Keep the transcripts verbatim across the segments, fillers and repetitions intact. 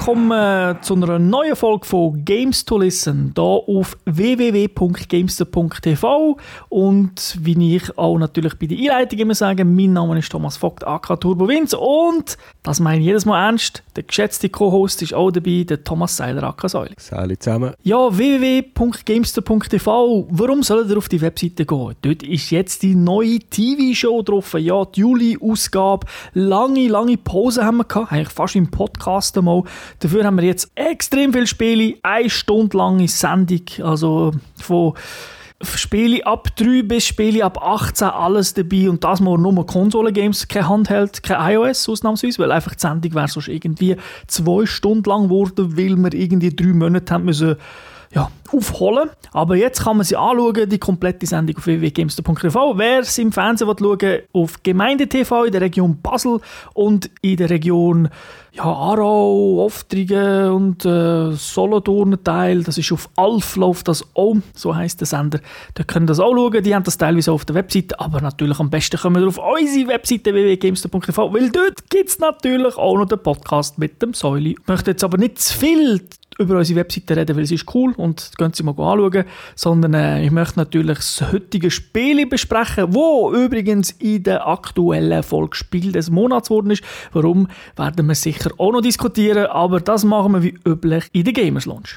willkommen zu einer neuen Folge von Games to Listen, hier auf w w w punkt gamester punkt t v. Und wie ich auch natürlich bei der Einleitung immer sage, mein Name ist Thomas Vogt, aka Turbo Vince, und das meine ich jedes Mal ernst, der geschätzte Co-Host ist auch dabei, der Thomas Seiler, aka Säule. Salut zusammen. Ja, w w w punkt gamester punkt t v, warum sollt ihr auf die Webseite gehen? Dort ist jetzt die neue T V-Show drauf, ja, die Juli-Ausgabe. Lange, lange Pause haben wir gehabt, eigentlich fast im Podcast einmal. Dafür haben wir jetzt extrem viele Spiele, eine Stunde lange Sendung, also von Spiele ab drei bis Spiele ab achtzehn, alles dabei, und das mal nur Konsolen-Games, kein Handheld, kein iOS ausnahmsweise, weil einfach die Sendung wäre sonst irgendwie zwei Stunden lang geworden, weil wir irgendwie drei Monate haben müssen ja, aufholen. Aber jetzt kann man sie anschauen, die komplette Sendung auf w w w punkt gamester punkt t v. Wer es im Fernsehen schauen will, auf Gemeinde-T V in der Region Basel und in der Region ja, Aarau, Oftrigen und äh, Solothurn Teil, das ist auf Alf, läuft das auch, so heisst der Sender. Da können das auch schauen, die haben das teilweise auch auf der Webseite, aber natürlich am besten kommen wir auf unsere Webseite w w w punkt gamester punkt t v, weil dort gibt es natürlich auch noch den Podcast mit dem Säuli. Ich möchte jetzt aber nicht zu viel über unsere Webseite reden, weil sie ist cool und gehen Sie mal anschauen, sondern äh, ich möchte natürlich das heutige Spiel besprechen, wo übrigens in der aktuellen Folge Spiel des Monats geworden ist. Warum, werden wir sicher auch noch diskutieren, aber das machen wir wie üblich in der Gamers Lounge.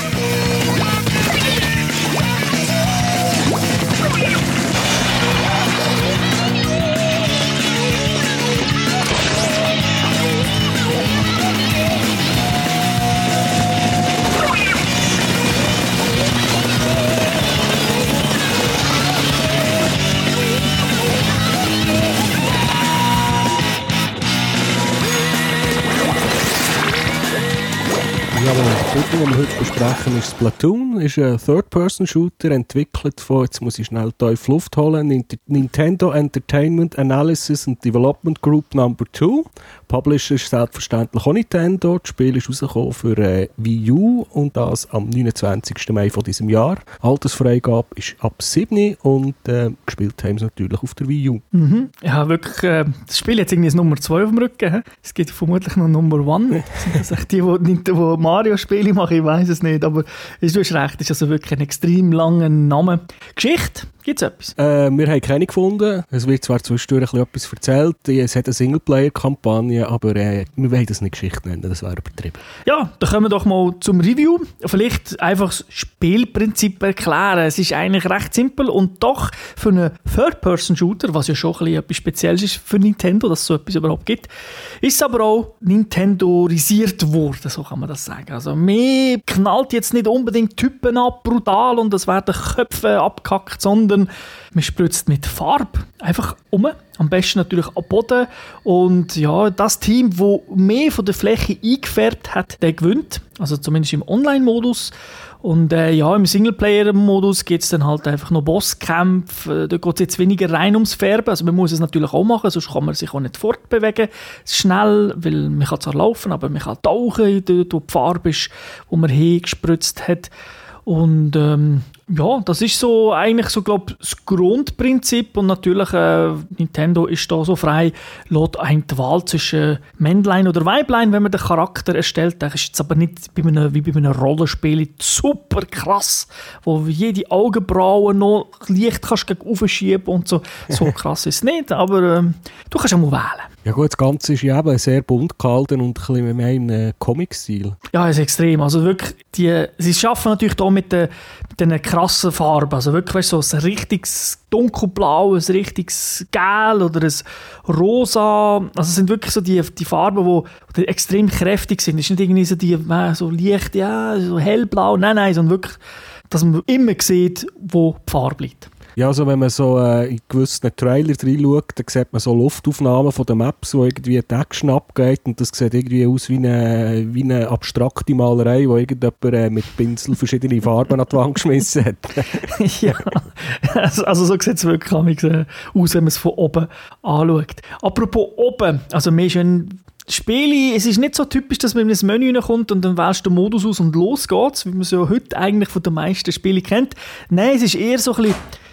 Ja, das Titel, das wir heute besprechen, ist Splatoon. Ist ein Third-Person-Shooter, entwickelt von, jetzt muss ich schnell die Luft holen, Nintendo Entertainment Analysis and Development Group Number two. Publisher ist selbstverständlich auch Nintendo. Das Spiel ist rausgekommen für äh, Wii U und das am neunundzwanzigsten Mai von diesem Jahr. Altersfreigabe ist ab sieben und äh, gespielt haben sie natürlich auf der Wii U. Mhm. Ja, wirklich, äh, das Spiel hat irgendwie das Nummer zwei auf dem Rücken. He? Es gibt vermutlich noch Nummer eins. Das sind die, die, die Mario-Spiele machen, ich weiß es nicht, aber du hast recht, es ist also wirklich ein extrem langer Name. Geschichte, gibt es etwas? Äh, wir haben keine gefunden. Es wird zwar zwischendurch etwas erzählt, es hat eine Singleplayer-Kampagne, aber äh, wir wollen das nicht Geschichte nennen, das wäre übertrieben. Ja, dann kommen wir doch mal zum Review. Vielleicht einfach das Spielprinzip erklären. Es ist eigentlich recht simpel und doch für einen Third-Person-Shooter, was ja schon ein bisschen etwas Spezielles ist für Nintendo, dass es so etwas überhaupt gibt, ist es aber auch Nintendorisiert worden, so kann man das sagen. Also mehr knallt jetzt nicht unbedingt Typen ab, brutal, und es werden Köpfe abgehackt, sondern man spritzt mit Farbe einfach um. Am besten natürlich am Boden. Und ja, das Team, das mehr von der Fläche eingefärbt hat, der gewinnt. Also zumindest im Online-Modus. Und äh, ja, im Singleplayer-Modus gibt es dann halt einfach noch Bosskämpfe. Da geht es jetzt weniger rein ums Färben. Also man muss es natürlich auch machen, sonst kann man sich auch nicht fortbewegen. Schnell, weil man kann zwar laufen, aber man kann tauchen, dort wo die Farbe ist, wo man hingespritzt hat. Und ähm, ja, das ist so eigentlich so, glaube ich, das Grundprinzip. Und natürlich, äh, Nintendo ist da so frei, lässt einem die Wahl zwischen Männlein oder Weiblein, wenn man den Charakter erstellt. Das ist jetzt aber nicht bei einem, wie bei einem Rollenspiel super krass, wo jede Augenbraue noch leicht kannst gegen aufschieben und so. So krass ist es nicht, aber ähm, du kannst auch mal wählen. Ja gut, das Ganze ist ja eben sehr bunt gehalten und ein bisschen mehr im äh, Comic-Stil. Ja, es ist extrem. Also wirklich, die, sie arbeiten natürlich da mit den, mit den krassen Farben. Also wirklich, weißt du, so ein richtiges dunkelblau, ein richtiges Gel oder ein rosa. Also es sind wirklich so die, die Farben, die, die extrem kräftig sind. Es ist nicht irgendwie so, die, so leicht, ja, so hellblau. Nein, nein, sondern wirklich, dass man immer sieht, wo die Farbe liegt. Ja, also wenn man so äh, in gewissen Trailer reinschaut, dann sieht man so Luftaufnahmen von den Maps, wo irgendwie die Action abgeht, und das sieht irgendwie aus wie eine, wie eine abstrakte Malerei, wo irgendjemand äh, mit Pinsel verschiedene Farben an die Wand geschmissen hat. Ja, also, also so sieht es wirklich aus, wenn man es von oben anschaut. Apropos oben, also mehr schön Spiele, es ist nicht so typisch, dass man in ein Menü reinkommt und dann wählst du den Modus aus und los geht's, wie man es ja heute eigentlich von den meisten Spielen kennt. Nein, es ist eher so ein bisschen,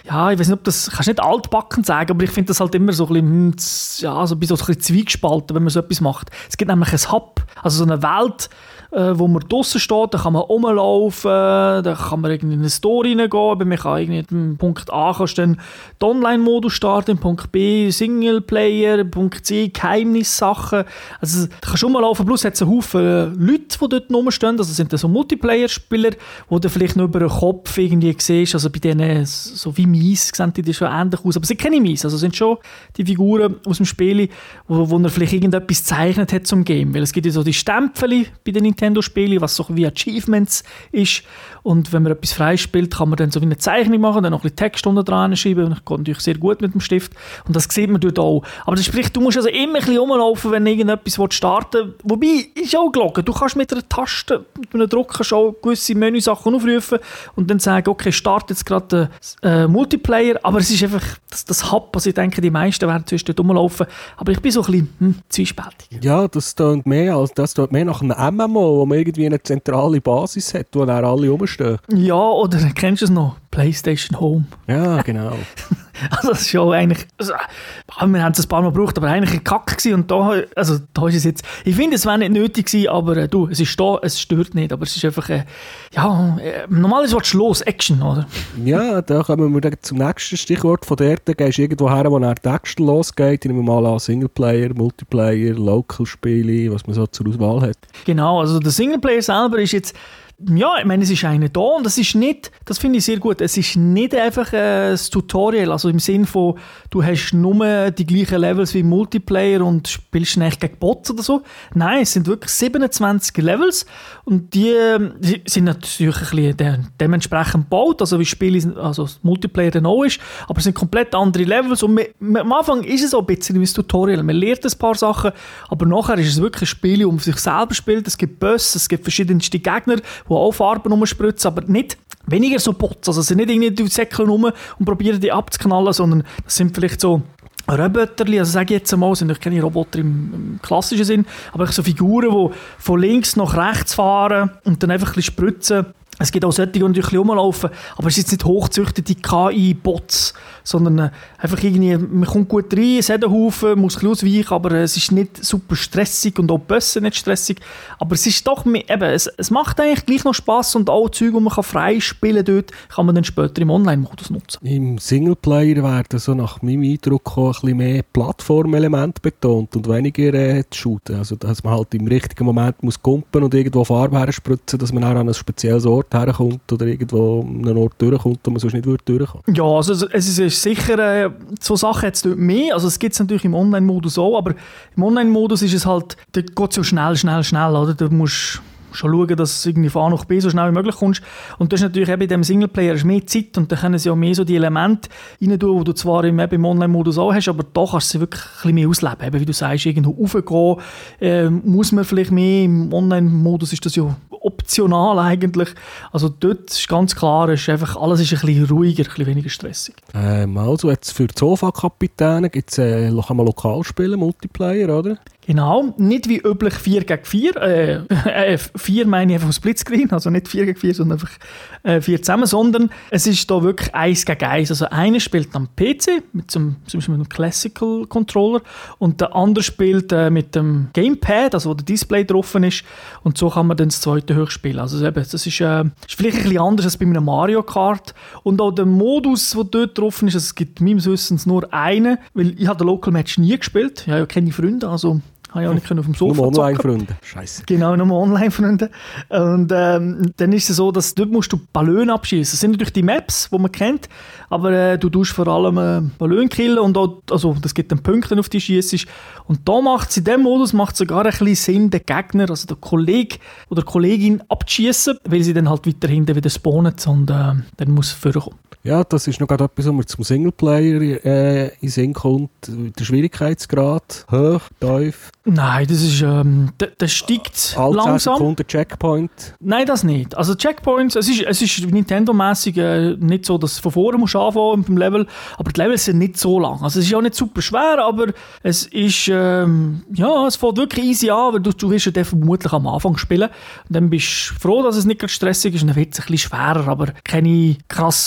ja, ich weiß nicht, ob das, kannst nicht altbacken sagen, aber ich finde das halt immer so ein bisschen, ja, so ein bisschen, so ein bisschen zwiegespalten, wenn man so etwas macht. Es gibt nämlich ein Hub, also so eine Welt, äh, wo man draussen steht, da kann man rumlaufen, da kann man irgendwie in eine Story reingehen, man kann irgendwie in Punkt A kannst du dann den Online-Modus starten, in Punkt B Singleplayer, in Punkt C Geheimnissachen, also da kannst du rumlaufen, plus hat es einen Haufen Leute, die dort rumstehen, also sind das so Multiplayer-Spieler, wo du vielleicht nur über den Kopf irgendwie siehst, also bei denen, so wie Mies, sehen die schon ähnlich aus, aber sie sind keine Mies, also sind schon die Figuren aus dem Spiel, wo, wo er vielleicht irgendetwas gezeichnet hat zum Game, weil es gibt ja so die Stempel bei den Nintendo-Spielen, was so wie Achievements ist, und wenn man etwas freispielt, kann man dann so wie eine Zeichnung machen, dann noch ein bisschen Text unten dran schreiben, und das geht natürlich sehr gut mit dem Stift, und das sieht man dort auch. Aber das sprich, du musst also immer ein bisschen rumlaufen, wenn irgendetwas starten willst, wobei, ist auch gelogen, du kannst mit einer Taste, mit einem Druck kannst auch gewisse Menüsachen aufrufen und dann sagen, okay, start jetzt gerade den äh, Multiplayer, aber es ist einfach das, das Hub, was ich denke, die meisten werden zwischen dort rumlaufen, aber ich bin so ein bisschen hm, zwiespältig. Ja, das klingt mehr, als, das klingt mehr nach einem M M O, wo man irgendwie eine zentrale Basis hat, wo dann alle rumstehen. Ja, oder kennst du es noch? PlayStation Home. Ja, genau. Also das ist schon eigentlich, also, wir haben es ein paar Mal gebraucht, aber eigentlich ein Kack gewesen und da, also da ist es jetzt, ich finde, es wäre nicht nötig gewesen, aber äh, du, es ist da, es stört nicht, aber es ist einfach, äh, ja, äh, normalerweise willst du los, Action, oder? Ja, da kommen wir zum nächsten Stichwort von der, da gehst du irgendwo her, wo nach der Action losgeht, ich nehme mal an, Singleplayer, Multiplayer, Local-Spiele, was man so zur Auswahl hat. Genau, also der Singleplayer selber ist jetzt, ja, ich meine, es ist einer da und das ist nicht, das finde ich sehr gut, es ist nicht einfach ein Tutorial, also im Sinn von, du hast nur die gleichen Levels wie im Multiplayer und spielst nicht gegen Bots oder so. Nein, es sind wirklich siebenundzwanzig Levels und die, die sind natürlich ein bisschen de- dementsprechend gebaut, also wie Spiele, also das Multiplayer dann auch ist, aber es sind komplett andere Levels und man, man, am Anfang ist es auch ein bisschen wie ein Tutorial, man lernt ein paar Sachen, aber nachher ist es wirklich ein Spiel, wo man sich selber spielt, es gibt Bosse, es gibt verschiedenste Gegner, die auch Farben rumspritzen, aber nicht weniger so Bots. Also es sind nicht irgendwie die Säckchen rum und probieren die abzuknallen, sondern das sind vielleicht so Roboterli, also sage ich jetzt einmal, sind natürlich keine Roboter im, im klassischen Sinn, aber so Figuren, die von links nach rechts fahren und dann einfach ein bisschen spritzen. Es gibt auch solche, die natürlich rumlaufen, aber es ist jetzt nicht hochgezüchtete K I-Bots, sondern äh, einfach irgendwie, man kommt gut rein, es hat einen Haufen, muss ein bisschen ausweichen, aber äh, es ist nicht super stressig und auch die Bösse nicht stressig, aber es ist doch, eben, es, es macht eigentlich gleich noch Spass und auch Zeug, die man kann frei spielen dort, kann man dann später im Online-Modus nutzen. Im Singleplayer werden so nach meinem Eindruck auch ein bisschen mehr Plattformelement betont und weniger äh, zu shooten, also dass man halt im richtigen Moment muss kumpen und irgendwo Farbe herspritzen, dass man auch an ein spezielles Ort herkommt oder irgendwo an einen Ort durchkommt, wo man sonst nicht durchkommen würde. Ja, also es ist sicher, äh, so Sachen hat es dort mehr, also es gibt es natürlich im Online-Modus auch, aber im Online-Modus ist es halt, da geht es so schnell, schnell, schnell, oder? Du musst schon schauen, dass du irgendwie von A nach B so schnell wie möglich kommst. Und das ist natürlich eben in diesem Singleplayer ist mehr Zeit und da können sie auch mehr so die Elemente rein tun, die du zwar im, im Online-Modus auch hast, aber da kannst du sie wirklich ein bisschen mehr ausleben. Eben, wie du sagst, irgendwo raufgehen, äh, muss man vielleicht mehr. Im Online-Modus ist das ja optional eigentlich. Also dort ist ganz klar, ist einfach, alles ist ein bisschen ruhiger, ein bisschen weniger stressig. Ähm, also jetzt für die Sofa-Kapitäne gibt es äh, kann man lokal spielen, Multiplayer, oder? Genau, nicht wie üblich vier gegen vier. Äh, äh, vier meine ich einfach auf Splitscreen, also nicht vier gegen vier, sondern einfach äh, vier zusammen, sondern es ist da wirklich eins gegen eins. Also einer spielt am P C, mit zum, zum Beispiel mit einem Classical Controller und der andere spielt äh, mit dem Gamepad, also wo der Display drauf ist und so kann man dann das zweite hochspielen. Also eben, das ist, äh, ist vielleicht ein bisschen anders als bei einem Mario Kart und auch der Modus, der dort drauf ist, also es gibt meines Wissens nur einen, weil ich habe den Local Match nie gespielt, ich habe ja keine Freunde, also habe ich auch nicht auf dem Sofa nur Online-Freunde. Scheiße. Genau, nur Online-Freunde. Und ähm, dann ist es so, dass dort musst du Ballone abschießen. Das sind natürlich die Maps, die man kennt, aber äh, du tust vor allem äh, Ballone killen und auch, also das gibt dann Punkte, auf die schießt. Und da macht es in diesem Modus macht sogar ein bisschen Sinn, den Gegner, also den Kollegen oder Kollegin abzuschießen, weil sie dann halt weiter hinten wieder spawnen und äh, dann muss es vorkommen. Ja, das ist noch gerade etwas, was mir zum Singleplayer äh, in Sinn kommt. Der Schwierigkeitsgrad, hoch, tief. Nein, das ist, ähm, das, das steigt Alle langsam. zehn Sekunden Checkpoint. Nein, das nicht. Also Checkpoints, es ist, es ist Nintendo-mässig äh, nicht so, dass du von vorne musst anfangen beim Level, aber die Levels sind nicht so lang. Also es ist auch nicht super schwer, aber es ist, ähm, ja, es fängt wirklich easy an, weil du, du wirst ja den vermutlich am Anfang spielen. Und dann bist du froh, dass es nicht gerade stressig ist und dann wird es ein bisschen schwerer, aber keine krassen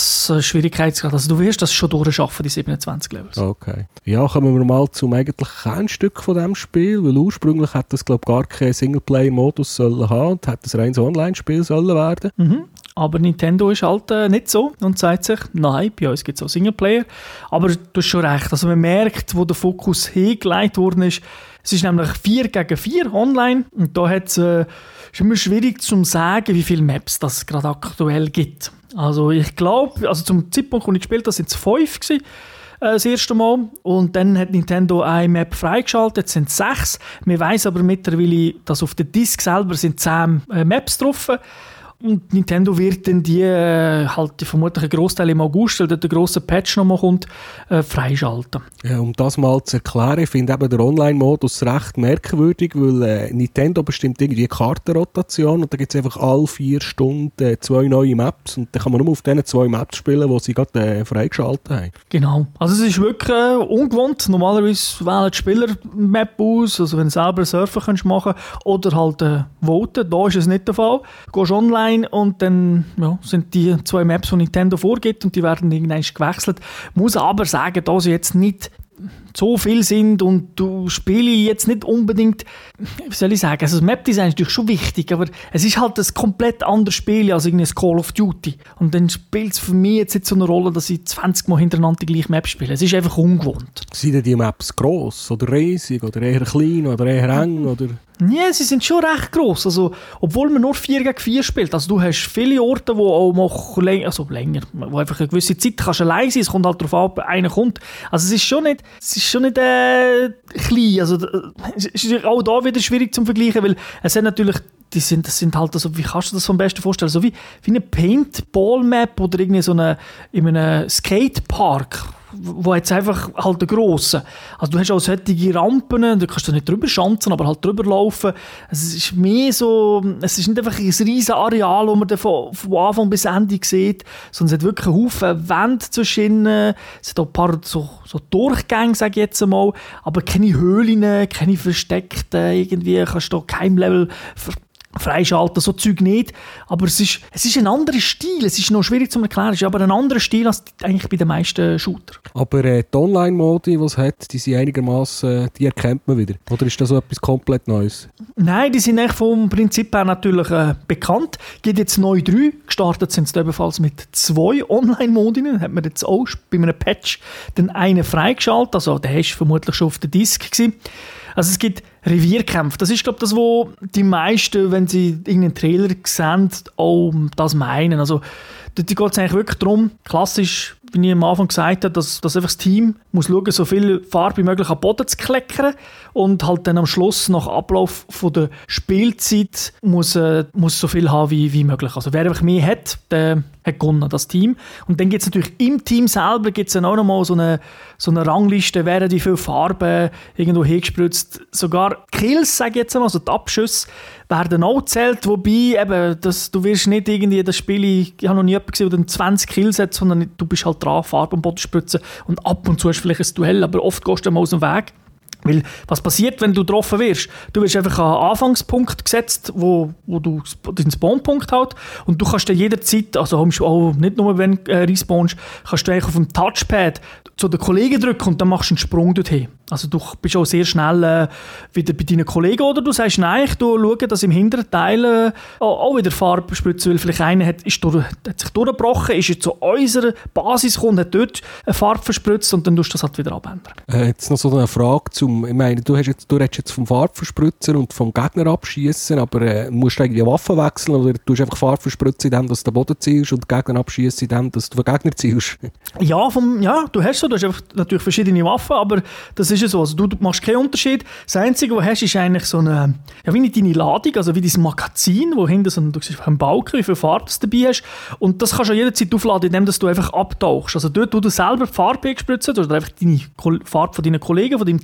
Schwierigkeitsgrad. Also du wirst das schon durchschaffen, die siebenundzwanzig Levels. Okay. Ja, kommen wir mal zum eigentlich Kernstück von diesem Spiel, weil ursprünglich hat das, glaube ich, gar keinen Singleplayer-Modus sollen haben und hat das rein so Online-Spiel sollen werden. Mhm. Aber Nintendo ist halt äh, nicht so und sagt sich, nein, bei uns gibt es auch Singleplayer. Aber du hast schon recht, also man merkt, wo der Fokus hingelegt worden ist. Es ist nämlich vier gegen vier online und da hat's, äh, ist immer schwierig zu sagen, wie viele Maps das gerade aktuell gibt. Also ich glaube, also zum Zeitpunkt, wo ich gespielt habe, sind es fünf gewesen, äh, das erste Mal. Und dann hat Nintendo eine Map freigeschaltet, jetzt sind es sechs. Wir weiss aber mittlerweile, dass auf der Disk selber sind zehn äh, Maps drauf sind. Und Nintendo wird dann die, äh, halt vermutlich einen Grossteil im August, weil dort der grosse Patch nochmal kommt, äh, freischalten. Ja, um das mal zu erklären, ich finde eben der Online-Modus recht merkwürdig, weil äh, Nintendo bestimmt irgendwie Kartenrotation und da gibt es einfach alle vier Stunden äh, zwei neue Maps und dann kann man nur auf diesen zwei Maps spielen, die sie gerade äh, freigeschaltet haben. Genau. Also es ist wirklich äh, ungewohnt. Normalerweise wählen die Spieler eine Map aus, also wenn du selber Surfen kannst machen oder halt äh, voten. Da ist es nicht der Fall. Du gehst online und dann ja, sind die zwei Maps, die Nintendo vorgibt und die werden irgendwann gewechselt. Ich muss aber sagen, da sie jetzt nicht so viel sind und du spielst jetzt nicht unbedingt, wie soll ich sagen, also das Map-Design ist natürlich schon wichtig, aber es ist halt ein komplett anderes Spiel als irgendwie ein Call of Duty. Und dann spielt es für mich jetzt nicht so eine Rolle, dass ich zwanzig Mal hintereinander die gleiche Map spiele. Es ist einfach ungewohnt. Sind denn die Maps gross oder riesig oder eher klein oder eher eng? Oder? Ja, sie sind schon recht gross. Also, obwohl man nur vier gegen vier spielt. Also du hast viele Orte, wo auch noch länger, also länger, wo einfach eine gewisse Zeit kannst allein sein. Es kommt halt darauf an, einer kommt. Also es ist schon nicht, es ist schon nicht äh, klein. Also es ist auch da wieder schwierig zum Vergleichen, weil es sind natürlich, die sind, das sind halt, also, wie kannst du das am besten vorstellen? So wie, wie eine Paintball-Map oder irgendwie so eine, in einem Skatepark, wo jetzt einfach halt der grosse. Also du hast auch solche Rampen, da kannst du nicht drüber schanzen, aber halt drüber laufen. Es ist mehr so, es ist nicht einfach ein riesen Areal, wo man von, von Anfang bis Ende sieht, sondern es hat wirklich einen Haufen Wände zwischen, es hat auch ein paar so, so Durchgänge, sage ich jetzt einmal, aber keine Höhlen, keine versteckten, irgendwie kannst du da kein Level ver- freischalten, so Zeug nicht. Aber es ist, es ist ein anderer Stil. Es ist noch schwierig zu erklären. Es ist aber ein anderer Stil als eigentlich bei den meisten Shooter. Aber äh, die Online-Modi, die es hat, die sind einigermaßen, die erkennt man wieder. Oder ist das so etwas komplett Neues? Nein, die sind echt vom Prinzip her natürlich äh, bekannt. Es gibt jetzt neu drei. Gestartet sind sie ebenfalls mit zwei Online-Modi. Dann hat man jetzt auch bei einem Patch den einen freigeschaltet. Also der war vermutlich schon auf der Disk gewesen. Also es gibt Revierkämpfe. Das ist, glaube ich, das, wo die meisten, wenn sie irgendeinen Trailer sehen, auch das meinen. Also dort geht es eigentlich wirklich darum, klassisch, wie ich am Anfang gesagt habe, dass, dass einfach das Team muss schauen, so viel Farbe wie möglich am Boden zu kleckern und halt dann am Schluss, nach Ablauf von der Spielzeit, muss, äh, muss so viel haben wie, wie möglich. Also wer einfach mehr hat, der hat gewonnen, das Team. Und dann gibt es natürlich im Team selber gibt's dann auch nochmal so eine, so eine Rangliste, werden wie viele Farben irgendwo hingespritzt. Sogar Kills, sage ich jetzt einmal, also die Abschüsse, werden auch gezählt, wobei eben, das, du wirst nicht irgendwie das Spiel, ich habe noch nie jemanden gesehen, der zwanzig Kills hat, sondern du bist halt dran, Farbe am Boden spritzen und ab und zu hast du vielleicht ein Duell, aber oft gehst du mal aus dem Weg. Weil, was passiert, wenn du getroffen wirst? Du wirst einfach an einen Anfangspunkt gesetzt, wo, wo du den Spawnpunkt hast und du kannst dann jederzeit, also auch nicht nur wenn du äh, respawnst, kannst du eigentlich auf dem Touchpad zu den Kollegen drücken und dann machst du einen Sprung dorthin. Also du bist auch sehr schnell äh, wieder bei deinen Kollegen oder du sagst, nein, ich schaue, dass im hinteren Teil äh, auch wieder Farbe spritzen, weil vielleicht einer hat, ist durch, hat sich durchgebrochen, ist jetzt zu unserer Basis gekommen, hat dort eine Farbe verspritzt und dann tust du das halt wieder abändern. Äh, jetzt noch so eine Frage zum, ich meine, du, hast jetzt, du redest jetzt vom Farbverspritzer und vom Gegner abschießen, aber äh, musst du irgendwie Waffen wechseln oder du hast einfach Farbe verspritzen, indem du den Boden ziehst und den Gegner abschießen, indem du den Gegner ziehst? Ja, vom, ja, du hast so, du hast einfach natürlich verschiedene Waffen, aber das ist ja so. Also du, du machst keinen Unterschied. Das Einzige, was du hast, ist eigentlich so eine, ja, wie deine Ladung, also wie dein Magazin, wo hinten so ein, du siehst einen Balken, wie viel Farbe du dabei hast. Und das kannst du jederzeit aufladen, indem du einfach abtauchst. Also dort, wo du selber die Farbe gespritzt hast, oder einfach deine Farbe von deinen Kollegen, von deinem Team,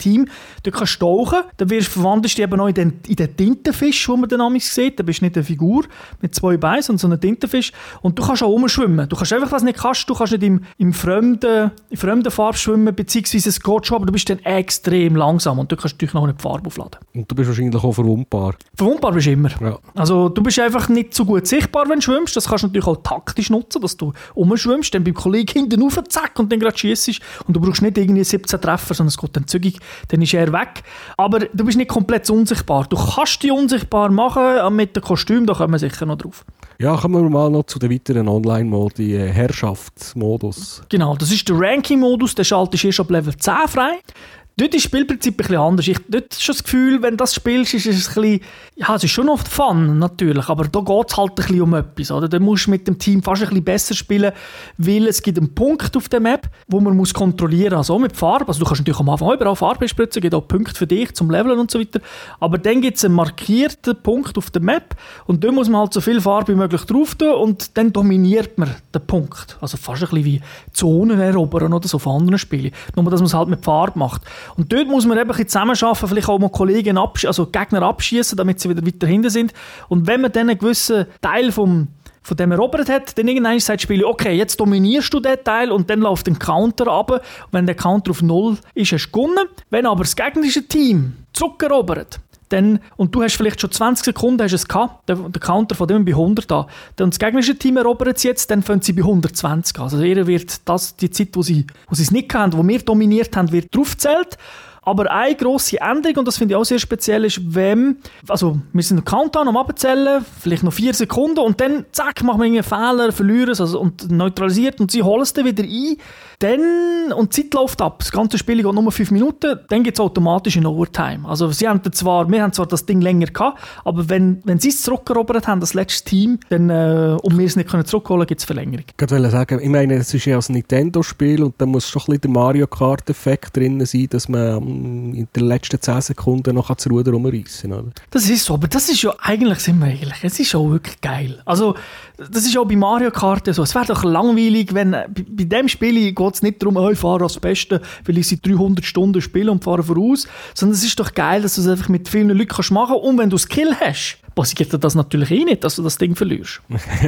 Du kannst tauchen, dann wirst, verwandelst du dich eben noch in den, in den Tintenfisch, den man dann manchmal sieht. Dann bist du nicht eine Figur mit zwei Beinen, sondern so ein Tintenfisch. Und du kannst auch rumschwimmen. Du kannst einfach, was nicht kannst, du kannst nicht im, im fremden, in fremden Farbe schwimmen, beziehungsweise es geht schon, aber du bist dann extrem langsam und du kannst natürlich noch eine Farbe aufladen. Und du bist wahrscheinlich auch verwundbar. Verwundbar bist du immer. Ja. Also du bist einfach nicht so gut sichtbar, wenn du schwimmst. Das kannst du natürlich auch taktisch nutzen, dass du rumschwimmst, dann beim Kollegen hinten rauf, zack, und dann gerade schiessest. Und du brauchst nicht irgendwie siebzehn Treffer, sondern es geht dann zügig, dann ist er weg. Aber du bist nicht komplett unsichtbar. Du kannst dich unsichtbar machen mit dem Kostüm, da kommen wir sicher noch drauf. Ja, kommen wir mal noch zu den weiteren Online-Modi, äh, Herrschaftsmodus. Genau, das ist der Ranking-Modus, der schaltest du erst ab Level zehn frei. Dort ist das Spielprinzip ein bisschen anders. Ich dort ist schon das Gefühl, wenn du das spielst, ist es ein bisschen, ja, es ist schon oft Fun, natürlich, aber da geht es halt ein bisschen um etwas, oder? Da musst du mit dem Team fast ein bisschen besser spielen, weil es gibt einen Punkt auf der Map, wo man muss kontrollieren muss, also mit Farbe. Also du kannst natürlich am Anfang überall Farbe spritzen, es gibt auch Punkte für dich zum Leveln und so weiter, aber dann gibt es einen markierten Punkt auf der Map und da muss man halt so viel Farbe wie möglich drauf tun und dann dominiert man den Punkt. Also fast ein bisschen wie Zonen erobern oder so von anderen Spielen. Nur, dass man es halt mit Farbe macht. Und dort muss man eben ein bisschen zusammenarbeiten, vielleicht auch mal Kollegen absch- also Gegner abschießen, damit sie wieder weiter hinten sind. Und wenn man dann einen gewissen Teil vom, von dem erobert hat, dann irgendwann sagt das Spiel, okay, jetzt dominierst du den Teil und dann läuft ein Counter runter. Und wenn der Counter auf null ist, hast du gewonnen. Wenn aber das gegnerische Team zurückerobert, dann, und du hast vielleicht schon zwanzig Sekunden hast es gehabt, der, der Counter von dem bei hundert an. Dann das gegnerische Team erobert es jetzt, dann fangen sie bei hundertzwanzig an. Also ihr wird das, die Zeit, wo sie, wo sie es nicht haben, wo wir dominiert haben, wird draufgezählt. Aber eine grosse Änderung, und das finde ich auch sehr speziell, ist, wenn, also wir sind im Countdown am Abzählen, vielleicht noch vier Sekunden, und dann, zack, machen wir einen Fehler, verlieren es also, und neutralisiert, und sie holen es dann wieder ein. Dann, und die Zeit läuft ab, das ganze Spiel geht nur fünf Minuten, dann geht es automatisch in Overtime. Also sie haben zwar, wir haben zwar das Ding länger gehabt, aber wenn, wenn sie es zurückerobert haben, das letzte Team, dann, äh, und wir es nicht können zurückholen, gibt es Verlängerung. Ich wollte sagen, ich meine, es ist ja ein Nintendo-Spiel und da muss schon ein bisschen der Mario Kart-Effekt drin sein, dass man in den letzten zehn Sekunden noch das Ruder rumreissen kann. Das ist so, aber das ist ja eigentlich, sind wir ehrlich, es ist auch wirklich geil. Also, das ist auch bei Mario Kart so. Es wäre doch langweilig, wenn bei, bei dem Spiel geht es nicht darum, oh, ich fahre als Beste, weil ich seit dreihundert Stunden spiele und fahre voraus, sondern es ist doch geil, dass du es einfach mit vielen Leuten kannst machen kannst und wenn du Skill hast, passiert dir das natürlich eh nicht, dass du das Ding verlierst.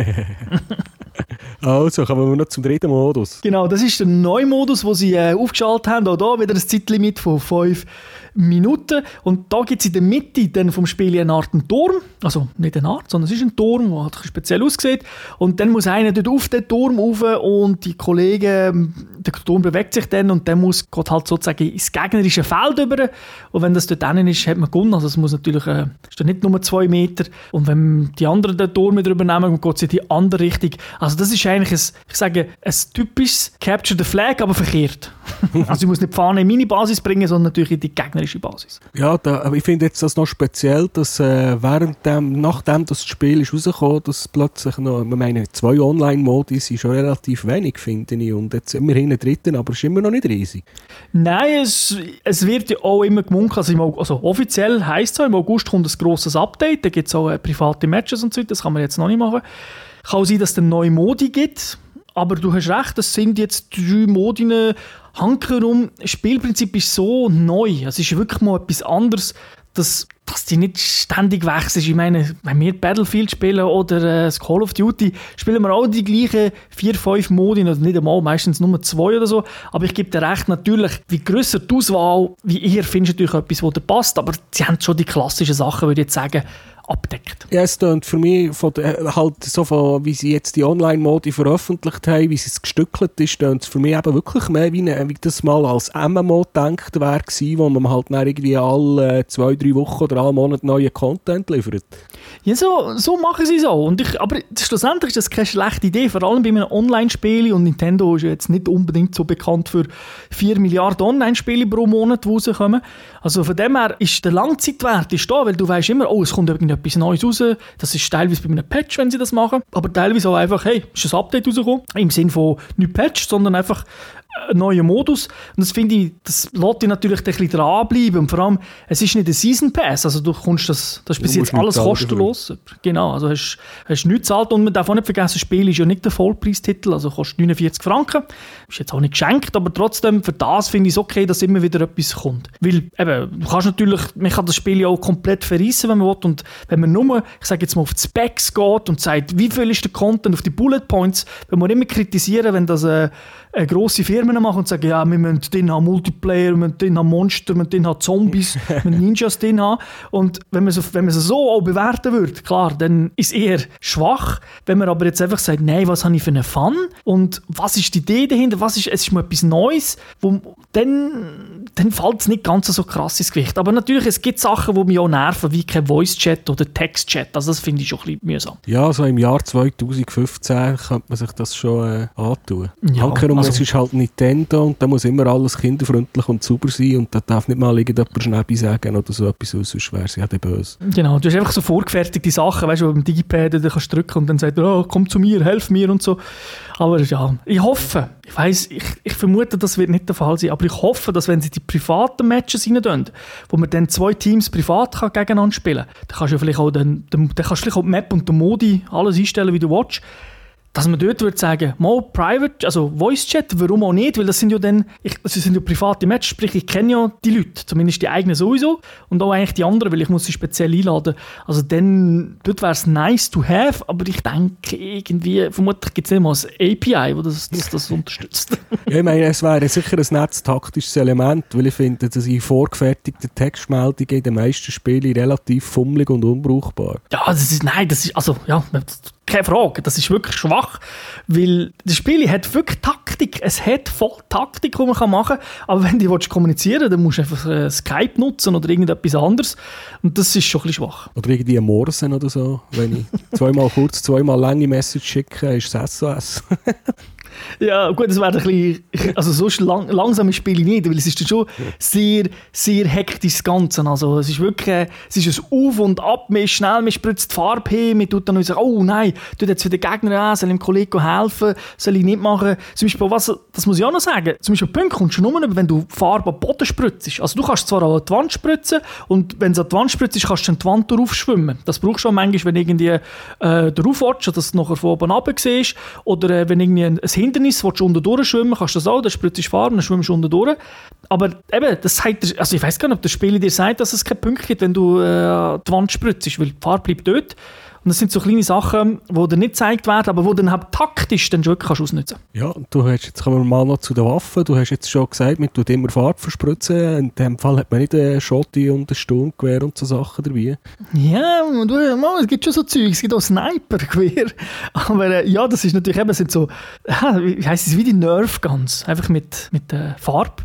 Also, kommen wir noch zum dritten Modus. Genau, das ist der neue Modus, den sie äh, aufgeschaltet haben. Auch da wieder ein Zeitlimit von fünf Minuten. Und da gibt es in der Mitte dann vom Spiel eine Art einen Turm. Also nicht eine Art, sondern es ist ein Turm, der halt speziell aussieht. Und dann muss einer dort auf den Turm rauf und die Kollegen, der Turm bewegt sich dann und dann muss Gott halt sozusagen ins gegnerische Feld über. Und wenn das dort drinnen ist, hat man gewonnen. Also es muss natürlich, äh, ist dann nicht nur zwei Meter. Und wenn die anderen den Turm wieder übernehmen, geht es in die andere Richtung. Also das ist eigentlich ein, ich sage, ein typisches Capture the Flag, aber verkehrt. Also ich muss nicht die Fahne in meine Basis bringen, sondern natürlich in die gegnerische Basis. Ja, da, aber ich finde jetzt das noch speziell, dass äh, während dem, nachdem das Spiel ist rausgekommen, dass plötzlich noch, ich meine, zwei Online-Modi sind schon relativ wenig, finde ich. Und jetzt sind wir hinten dritten, aber es ist immer noch nicht riesig. Nein, es, es wird ja auch immer gemunkelt. Also, im, also offiziell heisst es, im August kommt ein grosses Update, da gibt es auch äh, private Matches und so, das kann man jetzt noch nicht machen. Kann auch sein, dass es dann neue Modi gibt, aber du hast recht, es sind jetzt drei Modi hankerum. Das Spielprinzip ist so neu, es ist wirklich mal etwas anderes, dass, dass die nicht ständig wechseln. Ich meine, wenn wir Battlefield spielen oder äh, Call of Duty, spielen wir auch die gleichen vier, fünf Modi, oder nicht einmal, meistens nur zwei oder so. Aber ich gebe dir recht, natürlich, wie grösser die Auswahl, wie ihr findest natürlich etwas, was dir passt, aber sie haben schon die klassischen Sachen, würde ich jetzt sagen, abdeckt. Ja, es klingt für mich von der, halt so von, wie sie jetzt die Online-Modi veröffentlicht haben, wie es gestückelt ist, klingt es für mich eben wirklich mehr wie, eine, wie das mal als M M O gedacht wäre gewesen, wo man halt dann irgendwie alle zwei, drei Wochen oder alle Monate neuen Content liefert. Ja, so, so machen sie es auch. Und ich, aber schlussendlich ist das keine schlechte Idee, vor allem bei einem Online-Spiel, und Nintendo ist ja jetzt nicht unbedingt so bekannt für vier Milliarden Online-Spiele pro Monat, die rauskommen. Also von dem her ist der Langzeitwert ist da, weil du weißt immer, oh, es kommt irgendetwas etwas Neues raus. Das ist teilweise bei einem Patch, wenn sie das machen, aber teilweise auch einfach, hey, ist ein Update rausgekommen, im Sinne von nicht Patch, sondern einfach ein neuer Modus. Und das finde ich, das lässt dich natürlich ein bisschen dranbleiben. Und vor allem, es ist nicht ein Season Pass, also du kommst das, das ist bis jetzt alles kostenlos. Genau, also hast, hast nichts gezahlt und man darf auch nicht vergessen, das Spiel ist ja nicht der Vollpreistitel, also kostet neunundvierzig Franken. Ist jetzt auch nicht geschenkt, aber trotzdem, für das finde ich es okay, dass immer wieder etwas kommt. Weil, eben, du kannst natürlich, man kann das Spiel ja auch komplett verreissen, wenn man will. Und wenn man nur, ich sage jetzt mal, auf die Specs geht und sagt, wie viel ist der Content auf die Bullet Points, wenn man immer kritisieren, wenn das äh, eine grosse Firmen machen und sagen, ja, wir müssen drin haben Multiplayer, wir müssen drin haben Monster, wir müssen drin haben Zombies, wir müssen Ninjas drin haben. Und wenn man es wenn man so auch bewerten würde, klar, dann ist es eher schwach. Wenn man aber jetzt einfach sagt, nein, was habe ich für einen Fun und was ist die Idee dahinter, was ist, es ist mal etwas Neues, wo, dann, dann fällt es nicht ganz so krass ins Gewicht. Aber natürlich, es gibt Sachen, die mich auch nerven, wie kein Voice-Chat oder Text-Chat. Also das finde ich schon ein bisschen mühsam. Ja, so im Jahr zwanzig fünfzehn könnte man sich das schon äh, antun. Ja, Hankerum, also, es ist halt Nintendo und da muss immer alles kinderfreundlich und sauber sein und da darf nicht mal irgendjemand schnell sagen oder so etwas, sonst wäre sie ja dann böse. Genau, du hast einfach so vorgefertigte Sachen, weißt du, beim Digipad, da kannst du drücken und dann sagt er, oh, komm zu mir, helf mir und so. Aber ja, ich hoffe, ich weiss, ich, ich vermute, das wird nicht der Fall sein, aber ich hoffe, dass wenn sie die privaten Matches rein tun, wo man dann zwei Teams privat kann gegeneinander spielen kann, dann kannst du vielleicht auch, den, den, dann kannst du vielleicht auch die Map und den Modi alles einstellen, wie du willst. Dass man dort würde sagen, mal Private, also Voice Chat, warum auch nicht, weil das sind ja dann, ich, das sind ja private Matches, sprich ich kenne ja die Leute, zumindest die eigenen sowieso und auch eigentlich die anderen, weil ich muss sie speziell einladen. Also dann, dort wäre es nice to have, aber ich denke irgendwie, vermutlich gibt es nicht mal ein A P I, das das, das, das unterstützt. Ja, ich meine, es wäre sicher ein nettes taktisches Element, weil ich finde, dass die vorgefertigten Textmeldungen in den meisten Spielen relativ fummelig und unbrauchbar. Ja, das ist, nein, das ist, also, ja, keine Frage, das ist wirklich schwach, weil das Spiel hat wirklich Taktik, es hat voll Taktik, die man machen kann, aber wenn du kommunizieren willst, dann musst du einfach äh, Skype nutzen oder irgendetwas anderes und das ist schon ein bisschen schwach. Oder irgendwie Morsen oder so, wenn ich zweimal kurz, zweimal lange Message schicke, ist es S O S. Ja, gut, das wäre ein bisschen, also so lang, langsam spiele ich nicht, weil es ist schon sehr, sehr hektisch das Ganze. Also es ist wirklich, äh, es ist ein Auf und Ab, man ist schnell, man spritzt die Farbe hin, man tut dann sagen, oh nein, tut jetzt wieder Gegner an, soll dem Kollegen helfen, soll ich nicht machen. Zum Beispiel, was, das muss ich auch noch sagen, zum Beispiel Punkte kommst du nur, wenn du Farbe am Boden spritzt. Also du kannst zwar an die Wand spritzen und wenn es an die Wand spritzt, kannst du an die Wand drauf schwimmen. Das brauchst du auch manchmal, wenn du irgendwie äh, drauf willst, dass du nachher von oben runter siehst oder äh, wenn irgendwie ein, ein Hindernis, willst du unten durchschwimmen, kannst du das auch, dann spritzt du Farbe, dann schwimmst du unten durch. Aber eben, das sagt, also ich weiss gar nicht, ob das Spiel dir sagt, dass es keine Punkte gibt, wenn du äh, die Wand spritzt, weil die Farbe bleibt dort. Und das sind so kleine Sachen, die dir nicht gezeigt werden, aber die dann halt taktisch dann wirklich kannst ausnutzen. Ja, du hast, jetzt kommen wir mal noch zu den Waffen. Du hast jetzt schon gesagt, man tut immer Farbe verspritzen. In dem Fall hat man nicht einen Schotti und ein Sturmgewehr und so Sachen dabei. Ja, und, man, es gibt schon so Zeug, es gibt auch Snipergewehr. Aber äh, ja, das ist natürlich eben sind so, ja, wie heisst es, wie die Nerf-Guns, einfach mit, mit äh, Farbe.